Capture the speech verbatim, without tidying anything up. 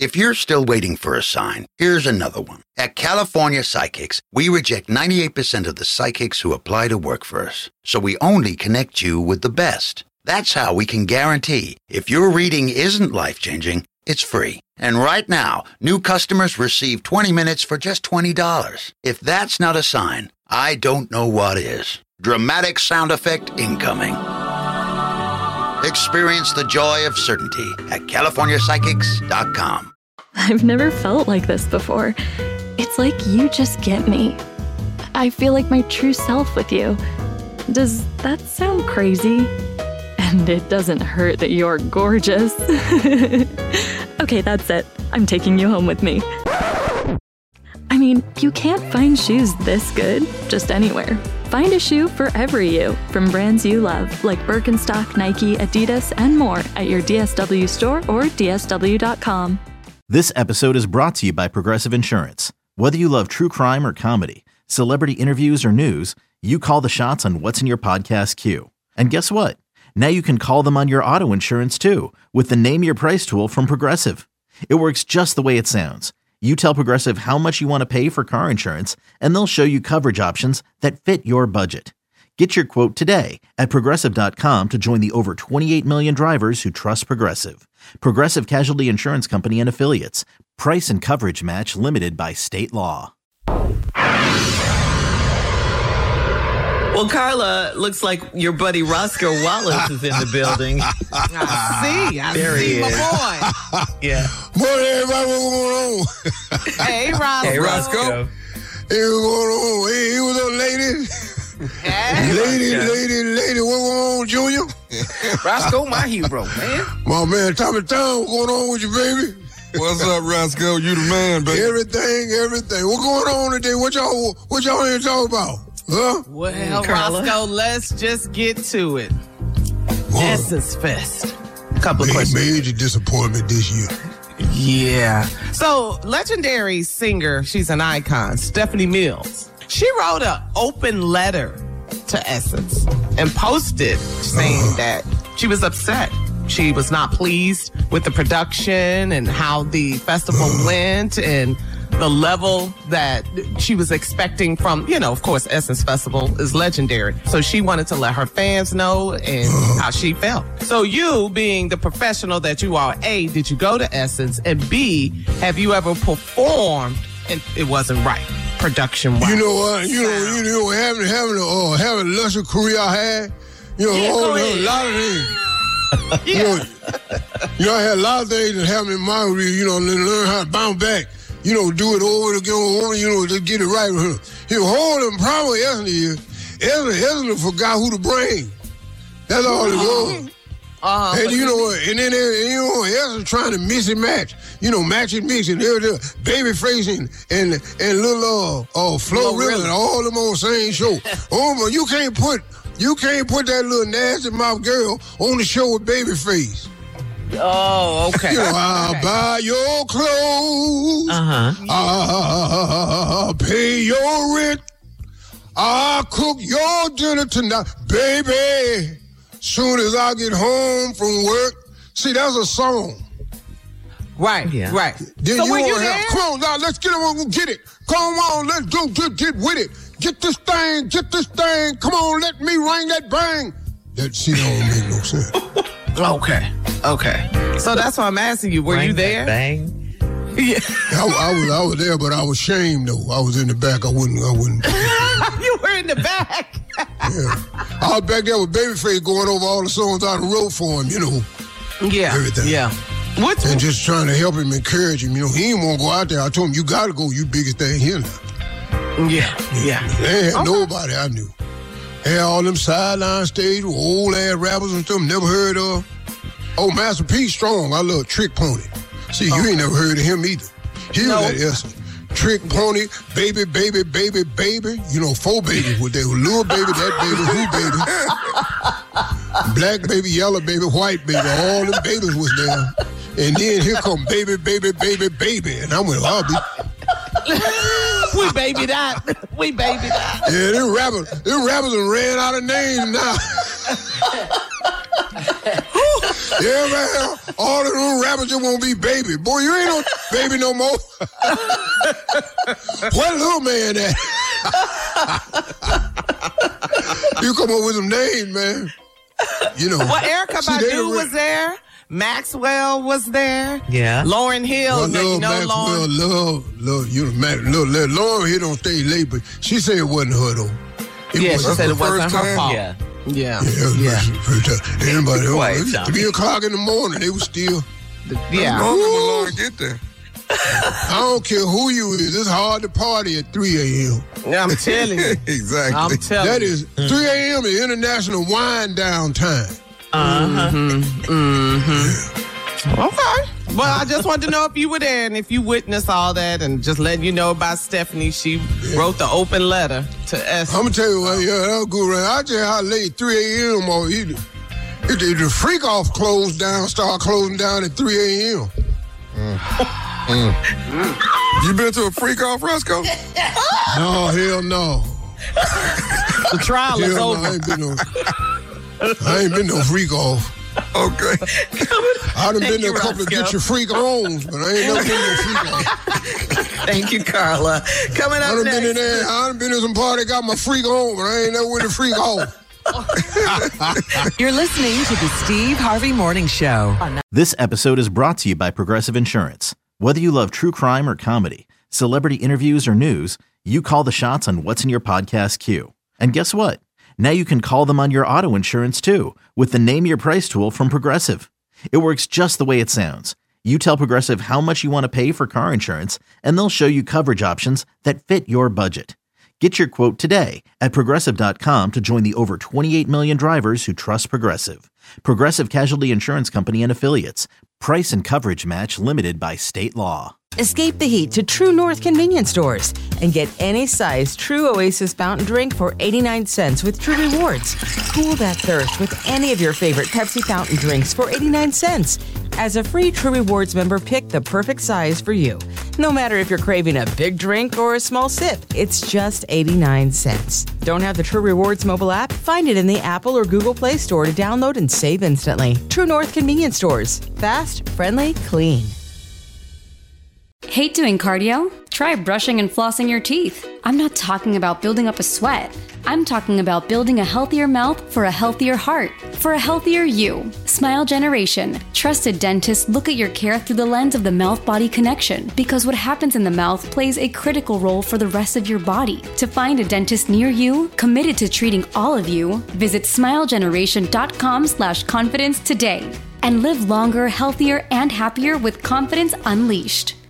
If you're still waiting for a sign, here's another one. At California Psychics, we reject ninety-eight percent of the psychics who apply to work for us. So we only connect you with the best. That's how we can guarantee if your reading isn't life-changing, it's free. And right now, new customers receive twenty minutes for just twenty dollars. If that's not a sign, I don't know what is. Dramatic sound effect incoming. Experience the joy of certainty at California Psychics dot com. I've never felt like this before. It's like you just get me. I feel like my true self with you. Does that sound crazy? And it doesn't hurt that you're gorgeous. Okay, that's it. I'm taking you home with me. I mean, you can't find shoes this good just anywhere. Find a shoe for every you from brands you love, like Birkenstock, Nike, Adidas, and more at your D S W store or D S W dot com. This episode is brought to you by Progressive Insurance. Whether you love true crime or comedy, celebrity interviews or news, you call the shots on what's in your podcast queue. And guess what? Now you can call them on your auto insurance too with the Name Your Price tool from Progressive. It works just the way it sounds. You tell Progressive how much you want to pay for car insurance, and they'll show you coverage options that fit your budget. Get your quote today at Progressive dot com to join the over twenty-eight million drivers who trust Progressive. Progressive Casualty Insurance Company and Affiliates. Price and coverage match limited by state law. Well, Carla, looks like your buddy Roscoe Wallace is in the building. I see. I there see he my is. boy. Yeah. Morning, everybody. What's going on? Hey, Roscoe. Hey, Roscoe. Hey, what's going on? Hey, here was up, lady. Hey, Lady, Roscoe. lady, lady. What's going on, Junior? Roscoe, my hero, man. My man, Tommy Town. What's going on with you, baby? What's up, Roscoe? You the man, baby. Everything, everything. What's going on today? What y'all, what y'all here talk about? Huh? Well, Carla. Roscoe, let's just get to it. What? Essence Fest. A couple of Big questions. major disappointment this year. Yeah. So, legendary singer, she's an icon, Stephanie Mills. She wrote an open letter to Essence and posted saying Uh-huh. that she was upset. She was not pleased with the production and how the festival went and the level that she was expecting from, you know, of course, Essence Festival is legendary. So she wanted to let her fans know and how she felt. So you, being the professional that you are, A, did you go to Essence? And B, have you ever performed and it wasn't right, production-wise? You know what? You know, you know, having having a uh, having a luxury career I had. You know, Yeah, all, go a ahead. lot of things. You Yeah. know, you know, I had a lot of things that happened in my career. You know, learn learn how to bounce back. You know, do it over again, over, you know, to get it right. You know, whole and problem with Essence is, Essence, Essence forgot who to bring. That's all it was. Uh-huh. And you know what? And then they, you know, Essence trying to mix and match. You know, match and mix and everything. Babyface and and and little uh, uh Flo Flo Rida Rida. and all them on the same show. Oh my, you can't put you can't put that little nasty mouth girl on the show with Babyface. Oh, okay. You know, I'll Okay. buy your clothes. Uh-huh. I'll pay your rent. I'll cook your dinner tonight. Baby, soon as I get home from work. See, that's a song. Right, Yeah. right. Then So you were you want to there? have, come on now, let's get it, we'll get it. Come on, let's go get, get with it. Get this thing, get this thing. Come on, let me ring that bang. That shit don't make no sense. Okay, okay. So that's why I'm asking you, were Bang, you there? Bang. Yeah. I, I was I was there, but I was ashamed though. I was in the back. I wouldn't. I wouldn't. You were in the back. Yeah. I was back there with Babyface going over all the songs I wrote for him. You know, Yeah, Everything. yeah. What's and just trying to help him, encourage him. You know, he didn't want to go out there. I told him, you got to go. You biggest thing here now. yeah, yeah. They ain't had Okay. nobody I knew. Had all them sideline stage with old ass rappers and stuff never heard of. Oh, Master P Strong, I love Trick Pony. See, you ain't never heard of him either. He No. was at Essence. Trick Pony, baby, baby, baby, baby. You know, four babies with there. Little baby, that baby, who baby. Black baby, yellow baby, white baby. All them babies was there. And then here come baby, baby, baby, baby. And I went, I'll be... We babied out. We babied out. Yeah, them rappers, them rappers done ran out of names now. Yeah, man. All the little rappers just want to be baby. Boy, you ain't no baby no more. What little man at? You come up with some names, man. You know. Well, Erykah Badu was there. Maxwell was there. Yeah. Lauryn Hill. Well, now, you love know Maxwell, Lauryn. love, love, you know, Max, love, love, Lauryn Hill don't stay late, but she said it wasn't her, though. It Yeah, she wasn't said her. it wasn't first her time? fault. Yeah. Yeah. Yeah, it was Yeah. the first time. Anybody else? Quiet, It was Tommy. three o'clock in the morning. They was still. Yeah. Long as my Lord get there. I don't care who you is. It's hard to party at three a.m. I'm telling you. Exactly. I'm telling That you. is three a.m. is international wind down time. Okay. Well, I just wanted to know if you were there and if you witnessed all that, and just letting you know about Stephanie. She wrote the open letter to Esther. I'm gonna tell you what, yeah, that'll go around. I tell you how late three a.m. on either. If the, the freak off closed down, start closing down at three a.m. You been to a freak off, Roscoe? No, hell no. The trial is Hell no, I over. ain't been no. I ain't been no freak off. Okay. I done been Thank to you, a couple of Roscoe. get your freak ons, but I ain't never been no freak off. Thank you, Carla. Coming I up done next. been in there. I done been to some party, got my freak on, but I ain't never went to freak off. You're listening to the Steve Harvey Morning Show. This episode is brought to you by Progressive Insurance. Whether you love true crime or comedy, celebrity interviews or news, you call the shots on what's in your podcast queue. And guess what? Now you can call them on your auto insurance too with the Name Your Price tool from Progressive. It works just the way it sounds. You tell Progressive how much you want to pay for car insurance, and they'll show you coverage options that fit your budget. Get your quote today at Progressive dot com to join the over twenty-eight million drivers who trust Progressive. Progressive Casualty Insurance Company and Affiliates. Price and coverage match limited by state law. Escape the heat to True North convenience stores and get any size True Oasis fountain drink for eighty-nine cents with True Rewards. Cool that thirst with any of your favorite Pepsi fountain drinks for eighty-nine cents. As a free True Rewards member, pick the perfect size for you. No matter if you're craving a big drink or a small sip, it's just eighty-nine cents. Don't have the True Rewards mobile app? Find it in the Apple or Google Play Store to download and save instantly. True North convenience stores. Fast, friendly, clean. Hate doing cardio? Try brushing and flossing your teeth. I'm not talking about building up a sweat. I'm talking about building a healthier mouth for a healthier heart, for a healthier you. Smile Generation. Trusted dentists look at your care through the lens of the mouth-body connection, because what happens in the mouth plays a critical role for the rest of your body. To find a dentist near you, committed to treating all of you, visit smile generation dot com slash confidence today and live longer, healthier, and happier with confidence unleashed.